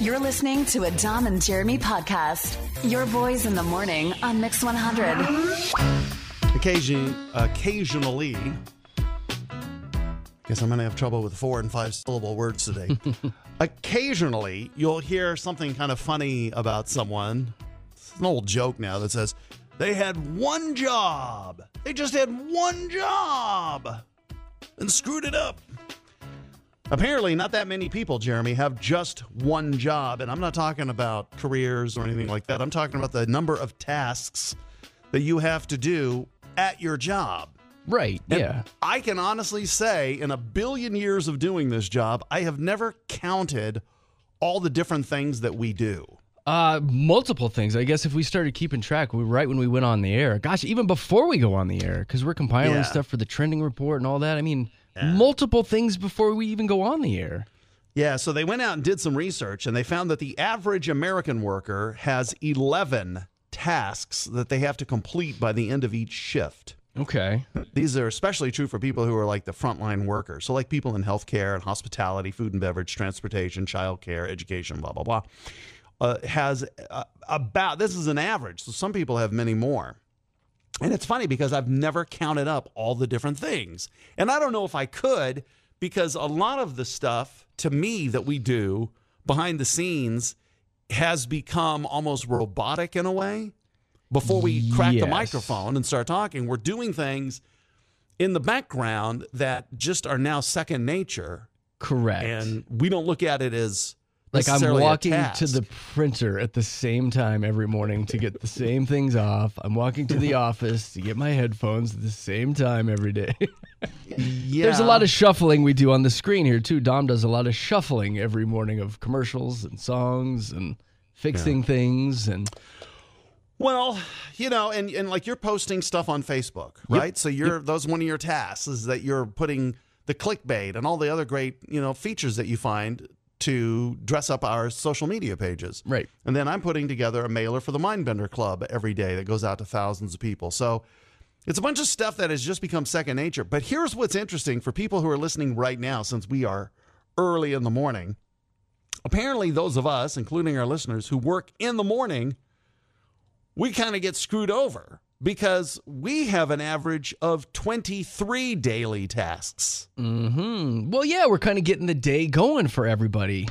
You're listening to a Dom and Jeremy podcast. Your boys in the morning on Mix 100. Occasionally, guess I'm going to have trouble with 4 and 5 syllable words today. Occasionally, you'll hear something kind of funny about someone. It's an old joke now that says, they had one job. They just had one job and screwed it up. Apparently, not that many people, Jeremy, have just one job. And I'm not talking about careers or anything like that. I'm talking about the number of tasks that you have to do at your job. Right, And yeah. I can honestly say, in a billion years of doing this job, I have never counted all the different things that we do. Multiple things. I guess if we started keeping track right when we went on the air. Gosh, even before we go on the air, because we're compiling stuff for the trending report and all that. I mean, multiple things before we even go on the air. Yeah, so they went out and did some research, and they found that the average American worker has 11 tasks that they have to complete by the end of each shift. Okay. These are especially true for people who are like the frontline workers. So like people in healthcare and hospitality, food and beverage, transportation, childcare, education, blah, blah, blah. This is an average. So some people have many more. And it's funny because I've never counted up all the different things. And I don't know if I could, because a lot of the stuff to me that we do behind the scenes has become almost robotic in a way. Before we crack the microphone and start talking, we're doing things in the background that just are now second nature. Correct. And we don't look at it as like I'm necessarily walking a task. to the printer at the same time every morning to get the same things off. I'm walking to the office to get my headphones at the same time every day. Yeah. There's a lot of shuffling we do on the screen here, too. Dom does a lot of shuffling every morning of commercials and songs and fixing things and... Well, you know, and like you're posting stuff on Facebook, right? Yep. So those one of your tasks is that you're putting the clickbait and all the other great, features that you find to dress up our social media pages. Right. And then I'm putting together a mailer for the Mindbender Club every day that goes out to thousands of people. So it's a bunch of stuff that has just become second nature. But here's what's interesting for people who are listening right now, since we are early in the morning. Apparently, those of us, including our listeners, who work in the morning, we kind of get screwed over because we have an average of 23 daily tasks. Mm-hmm. Well, yeah, we're kind of getting the day going for everybody,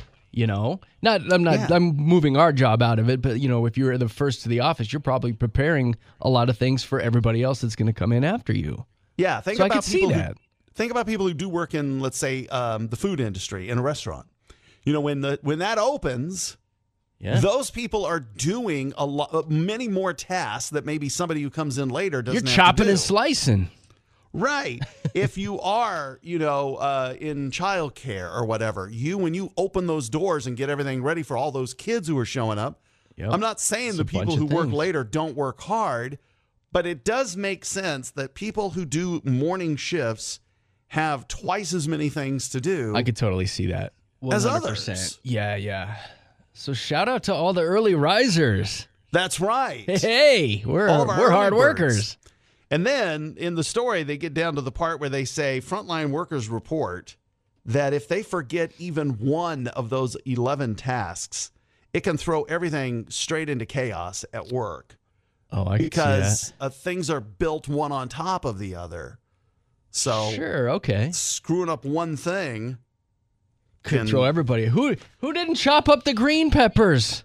I'm moving our job out of it, but, if you're the first to the office, you're probably preparing a lot of things for everybody else that's going to come in after you. Yeah, I can see that. Think about people who do work in, let's say, the food industry in a restaurant. When that opens... Yeah. Those people are doing many more tasks that maybe somebody who comes in later doesn't have to do. You're chopping and slicing. Right. If you are, in childcare or whatever, when you open those doors and get everything ready for all those kids who are showing up, I'm not saying the people who work later don't work hard, but it does make sense that people who do morning shifts have twice as many things to do. I could totally see that. 100%. As others. Yeah. So shout out to all the early risers. That's right. Hey, we're hard workers. And then in the story, they get down to the part where they say frontline workers report that if they forget even one of those 11 tasks, it can throw everything straight into chaos at work. Oh, I can see that. Because things are built one on top of the other. So sure, okay. Screwing up one thing could throw everybody. Who didn't chop up the green peppers?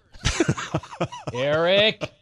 Eric.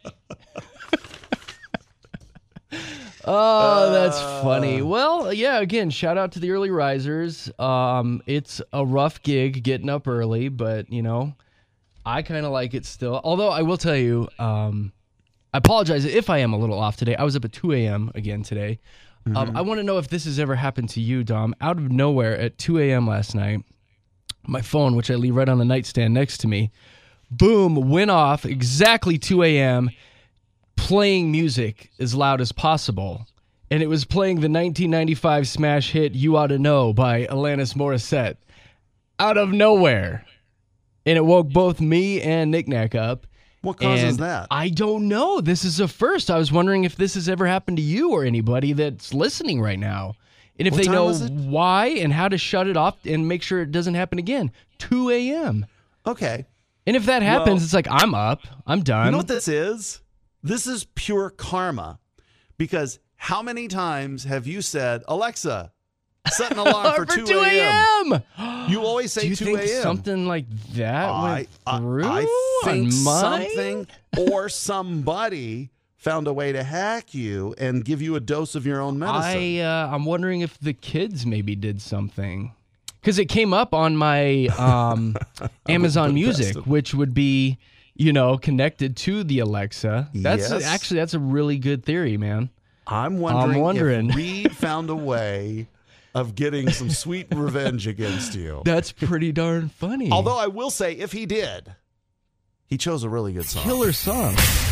Oh, that's funny. Well, yeah, again, shout out to the early risers. It's a rough gig getting up early, but, I kind of like it still. Although I will tell you, I apologize if I am a little off today. I was up at 2 a.m. again today. I want to know if this has ever happened to you, Dom. Out of nowhere at 2 a.m. last night, my phone, which I leave right on the nightstand next to me, boom, went off exactly 2 a.m., playing music as loud as possible. And it was playing the 1995 smash hit You Oughta Know by Alanis Morissette. Out of nowhere. And it woke both me and Nick Nack up. What causes that? I don't know. This is a first. I was wondering if this has ever happened to you or anybody that's listening right now. And if they know why and how to shut it off and make sure it doesn't happen again. 2 a.m. Okay. And if that happens, Well, it's like, I'm up. I'm done. You know what this is? This is pure karma. Because how many times have you said, Alexa, set an alarm for 2 a.m.? You always say Do you 2 think a.m. something like that went through I think on mine? something or somebody found a way to hack you and give you a dose of your own medicine. I'm wondering if the kids maybe did something. Because it came up on my Amazon Music, which would be, connected to the Alexa. That's a really good theory, man. I'm wondering if Reed found a way of getting some sweet revenge against you. That's pretty darn funny. Although I will say, if he did, he chose a really good song. Killer song.